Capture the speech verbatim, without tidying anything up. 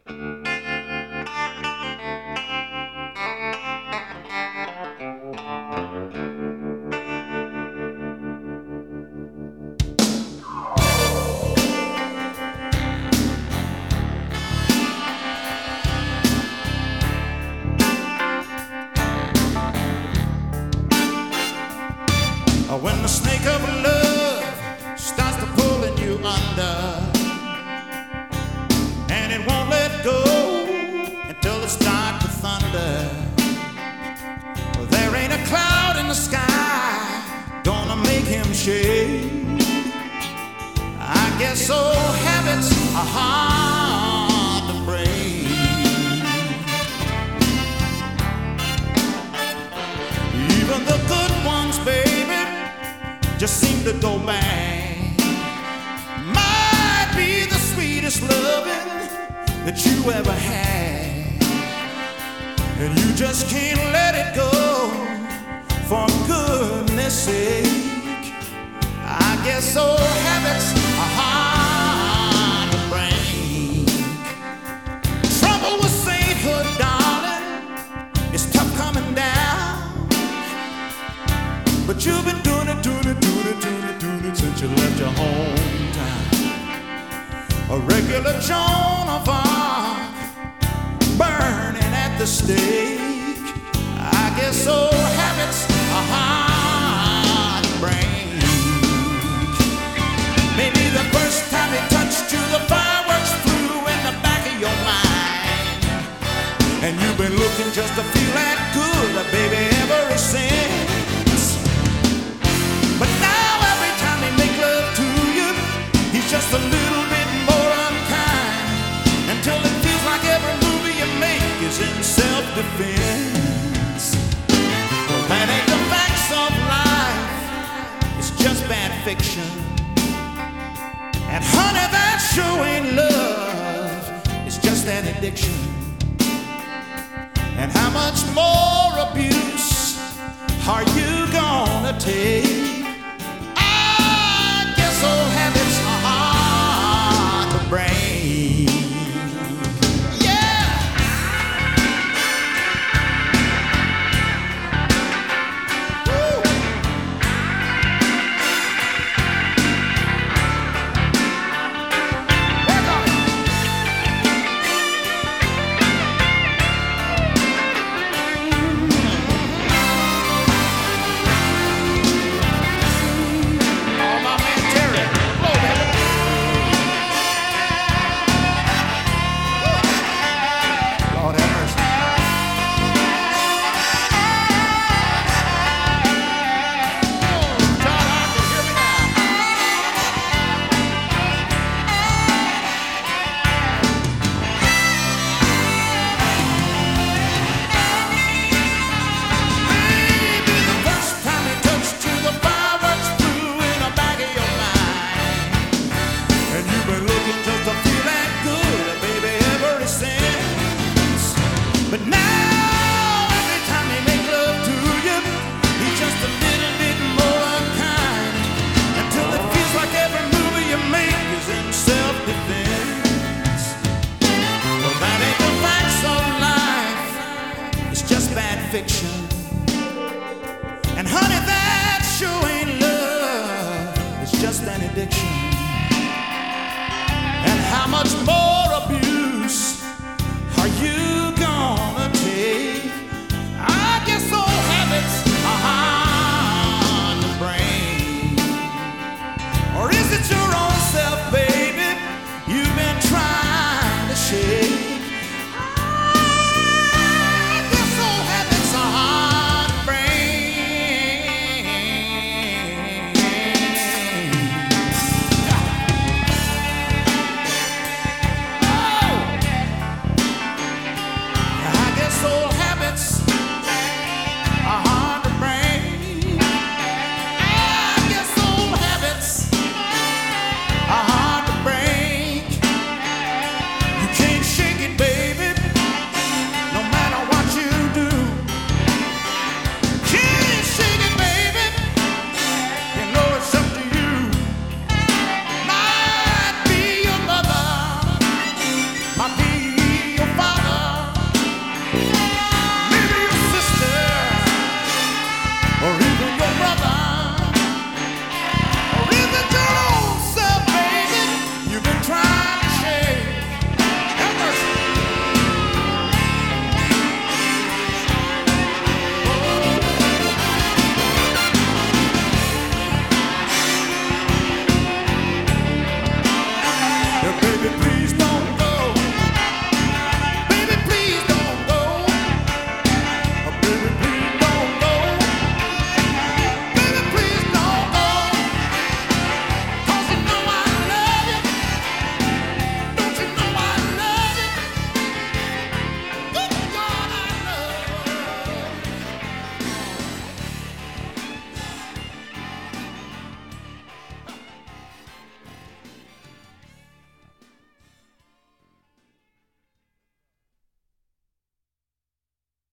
When the snake of love starts to pulling you under, and it won't let go until it starts to thunder. Well, there ain't a cloud in the sky gonna make him shake. I guess old habits are hard to break. Even the good ones, baby, just seem to go bang. Might be the sweetest loving that you ever had, and you just can't let it go, for goodness sake. I guess old habits are hard to break. Trouble with sainthood, darling, it's tough coming down, but you've been doing it, doing it, doing it, doing it, doing it since you left your hometown. A regular Joan of Arc, burning at the stake. I guess old habits are hard to break. Maybe the first time he touched you, the fireworks flew in the back of your mind, and you've been looking just to feel that good, baby, ever since. But now every time he make love to you, he's just a little bit more unkind, until it feels like every movie you make is in self-defense. Well, that ain't the facts of life, it's just bad fiction. And honey, that sure ain't love, it's just an addiction. And how much more abuse are you gonna take? I guess old habits are hard to break.